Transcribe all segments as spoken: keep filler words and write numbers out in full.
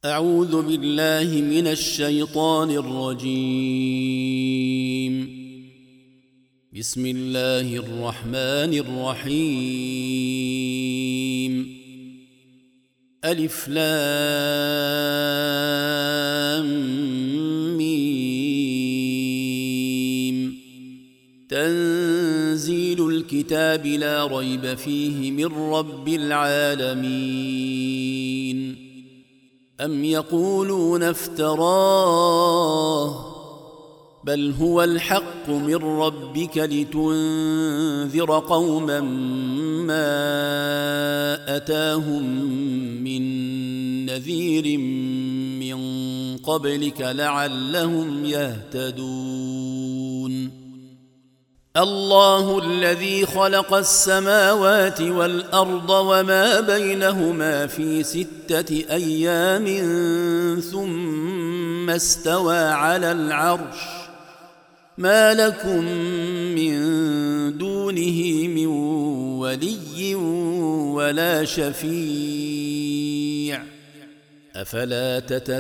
أعوذ بالله من الشيطان الرجيم. بسم الله الرحمن الرحيم. ألف لام ميم. تنزيل الكتاب لا ريب فيه من رب العالمين. أم يقولون افتراه بل هو الحق من ربك لتنذر قوما ما أتاهم من نذير من قبلك لعلهم يهتدون. الله الذي خلق السماوات والأرض وما بينهما في ستة أيام ثم استوى على العرش ما لكم من دونه من ولي ولا شفيع أفلا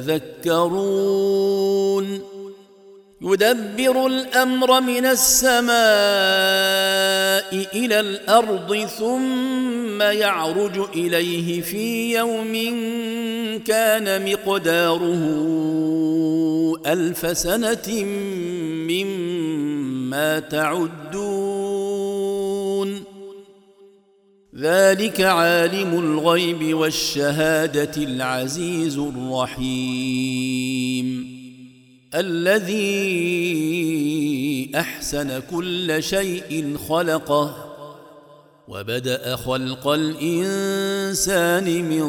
تتذكرون. يدبر الأمر من السماء إلى الأرض ثم يعرج إليه في يوم كان مقداره ألف سنة مما تعدون. ذلك عالم الغيب والشهادة العزيز الرحيم الذي أحسن كل شيء خلقه وبدأ خلق الإنسان من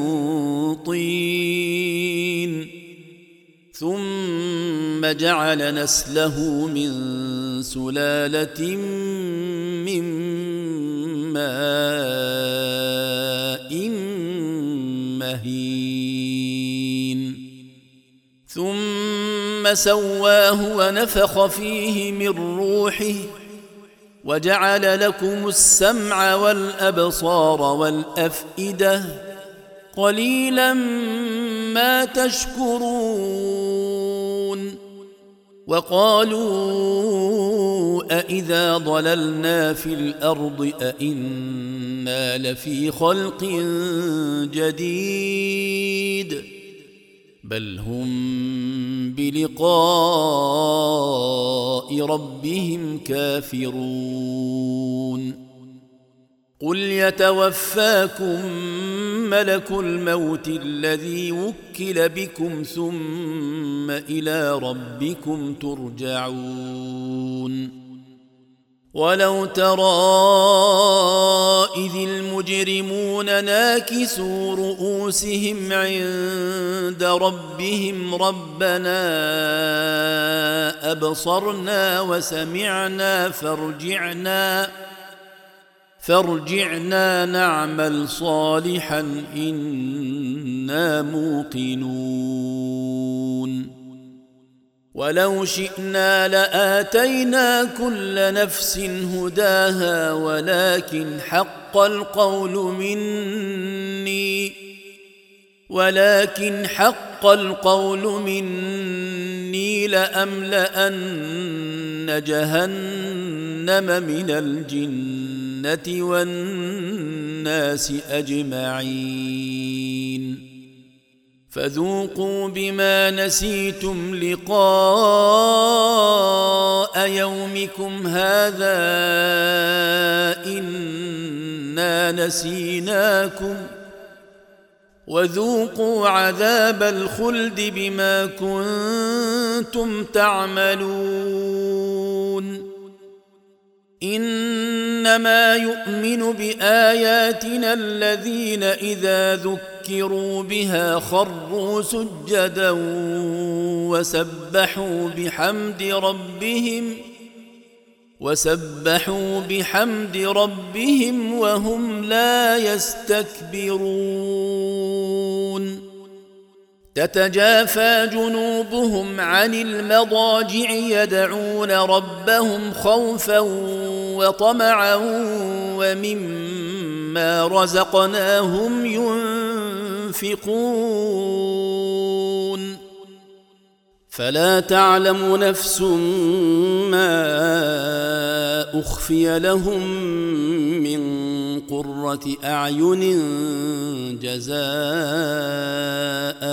طين ثم جعل نسله من سلالة من ماء مهين ثم سواه ونفخ فيه من روحه وجعل لكم السمع والأبصار والأفئدة قليلا ما تشكرون. وقالوا أإذا ضللنا في الأرض أإنا لفي خلق جديد بل هم بلقاء ربهم كافرون. قل يتوفاكم ملك الموت الذي وكل بكم ثم إلى ربكم ترجعون. ولو ترى إذ المجرمون ناكسوا رؤوسهم عند ربهم ربنا أبصرنا وسمعنا فارجعنا فارجعنا نعمل صالحا إنا موقنون. ولو شئنا لآتينا كل نفس هداها ولكن حق القول مني ولكن حق القول مني لأملأن جهنم من الجنة والناس أجمعين. فذوقوا بما نسيتم لقاء يومكم هذا إنا نسيناكم وذوقوا عذاب الخلد بما كنتم تعملون. إنما يؤمن بآياتنا الذين إذا ذكروا بها خروا سجدا وسبحوا بحمد ربهم وسبحوا بحمد ربهم وهم لا يستكبرون. تتجافى جنوبهم عن المضاجع يدعون ربهم خوفا وطمعا ومما رزقناهم ينفقون فلا تعلم نفس ما أخفي لهم من قرة أعين جزاء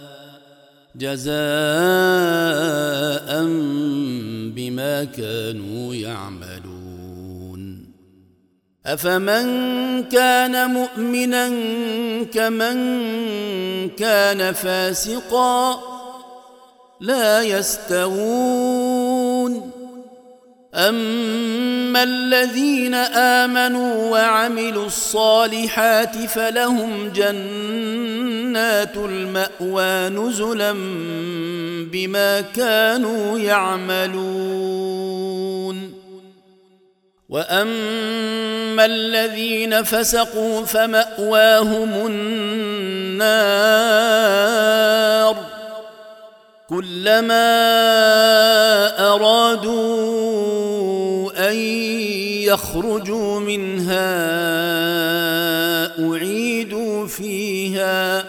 جزاء بما كانوا يعملون. أفمن كان مؤمنا كمن كان فاسقا لا يستوون. أما الذين آمنوا وعملوا الصالحات فلهم جنات المأوى نزلا بما كانوا يعملون. وأما الذين فسقوا فمأواهم النار كلما أرادوا أن يخرجوا منها أعيدوا فيها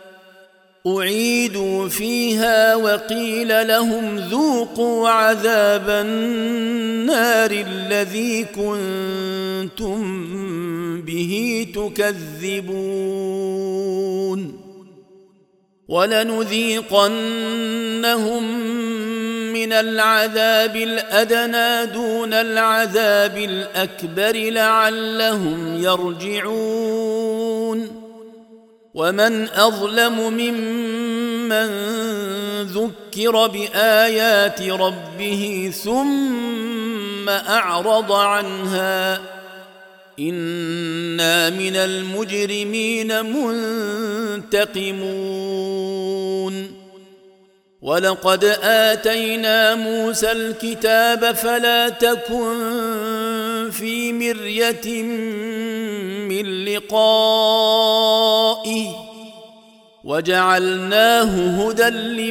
أعيدوا فيها وقيل لهم ذوقوا عذاب النار الذي كنتم به تكذبون. ولنذيقنهم من العذاب الأدنى دون العذاب الأكبر لعلهم يرجعون. ومن أظلم ممن ذكر بآيات ربه ثم أعرض عنها إنا من المجرمين منتقمون. ولقد آتينا موسى الكتاب فلا تكن في مرية من لقائه وجعلناه هدى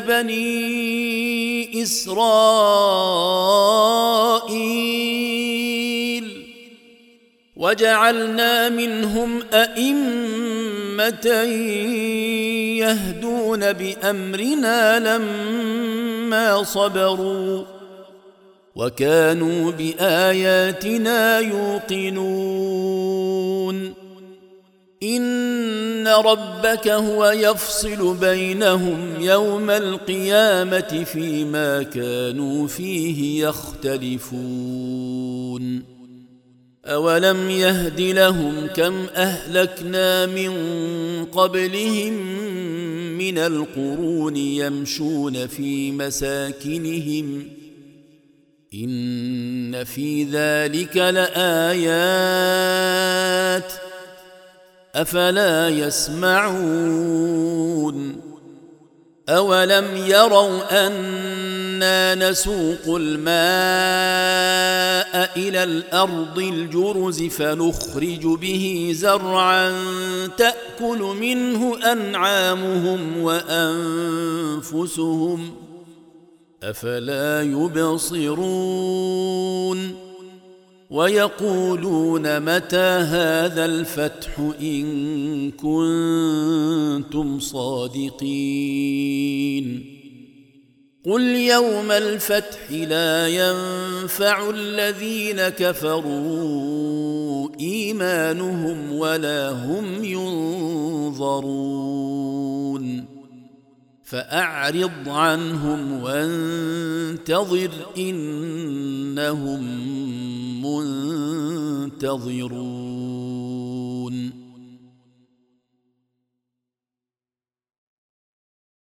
لبني إسرائيل وجعلنا منهم أئمة يهدون بأمرنا لما صبروا وكانوا بآياتنا يوقنون. إن ربك هو يفصل بينهم يوم القيامة فيما كانوا فيه يختلفون. أولم يهد لهم كم أهلكنا من قبلهم من القرون يمشون في مساكنهم إن في ذلك لآيات أفلا يسمعون. أولم يروا أنا نسوق الماء إلى الأرض الجرز فنخرج به زرعا تأكل منه أنعامهم وأنفسهم أفلا يبصرون. ويقولون متى هذا الفتح إن كنتم صادقين. قل يوم الفتح لا ينفع الذين كفروا إيمانهم ولا هم ينظرون. فأعرض عنهم وانتظر إنهم منتظرون.